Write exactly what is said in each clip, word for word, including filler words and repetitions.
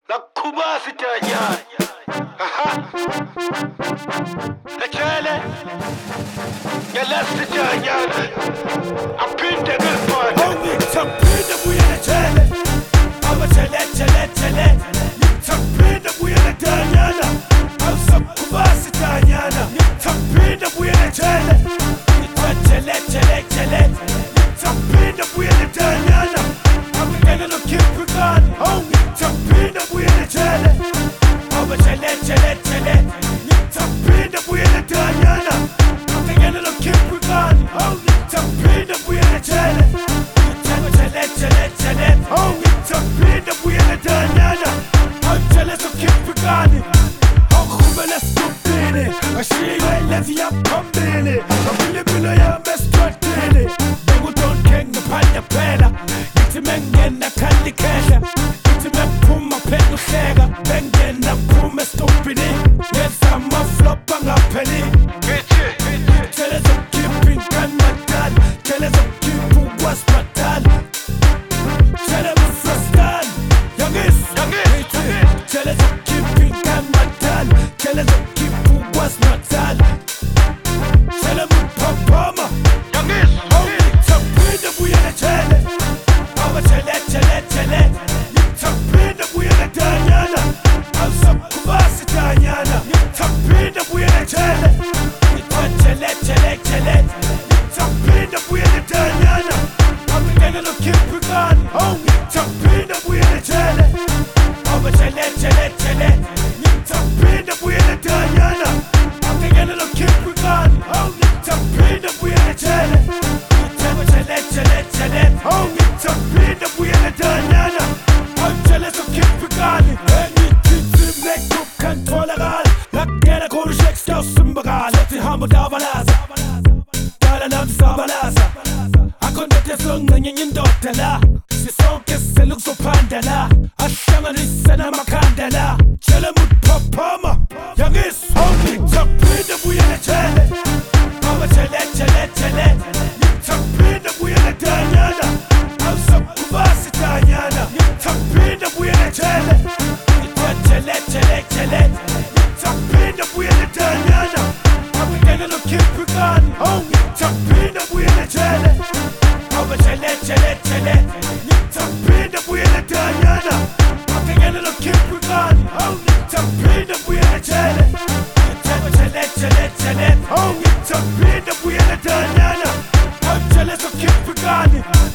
La kubasi tanya. Aha. La chale. Ya lasi tanya. Apinde gulpan. Only tapinda buyana chale. Aba chale chale chale. Tapinda buyana tanyana. Aba kubasi tanyana. Tapinda buyana chale. Chale chale chale. Tapinda buyana tanyana. Aba gana no kipigan. Only tapinda buyana chale. Aba chale chale chale. Tapinda buyana tanyana. Aba gana no kipigan. Only tapinda buyana chale. Chale chale chale. Only tapinda buyana tanyana. Aba chale so kipigan. Khumela stupini. Ashiwe lezi ya pambini. Abili bilo ya mestratini. Bengu don kenga panda pela. Iti mengena kandi kesha. Iti mepuma penu shega. Bengena pume stupini. Yesa ma flopa nga peni. Tele zo kipi kan matal. Tele zo kipu was matal. Tele mu frastan. Yangis. Tele zo kipi kan matal. Tele zo kipu was matal. Tele mu papama. Only tapinda buyana chale. Aba chale chale chale. Tapinda buyana tanyana. Aba kubasi tanyana. Tapinda buyana chale. Chale chale chale. Tapinda buyana tanyana. Aba gana no kipigan. Only tapinda buyana chale. Aba chale chale chale. Tapinda buyana tanyana. Aba gana no kipigan. Only tapinda buyana chale. Chale chale chale chale. Only tapinda buyana tanyana. Aba chale so kipigan. Any kitim nek kan toleral. Lakkera konuşek stasın bagal. Eti hamur davalaza. Dala nam sabalaza. Akonete songanyin dotela. Si son kesse luk so pandela. Aşama lissena makandela. Çele mut papama. Yangis. Only tapinda buyana chale. Aba chale chale chale. Tapinda buyana tanyana. Aba kubasi tanyana. Tapinda buyana chale. Chale chale chale. Tapinda buyana tanyana. Aba gana no kipigan. Only tapinda buyana chale. Aba chale chale chale. Tapinda buyana tanyana. Aba gana no kipigan. Only tapinda buyana chale. Chale chale chale chale. Only tapinda buyana tanyana. Aba chale so kipigan.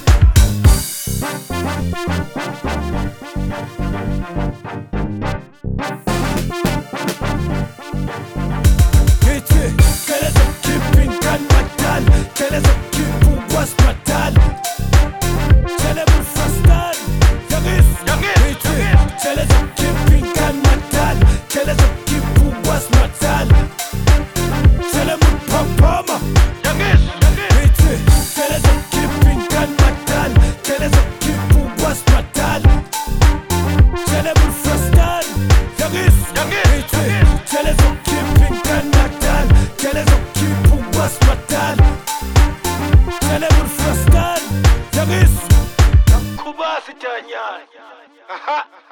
Gece kele zo kipin kan matal. Kele zo kipu was matal. Kele mu frastan. Yangis. Gece kele zo kipin kan matal. Kele zo kipu was matal. Kele mu papama. Gece kele zo kipin kan matal. Kele zo kipu was matal. Kele mu frastan. Yangis. Gece kele zo kipin kan matal. Kele zo kipu was matal. Kele mu frastan. Yangis. Kubasi tanya. Aha.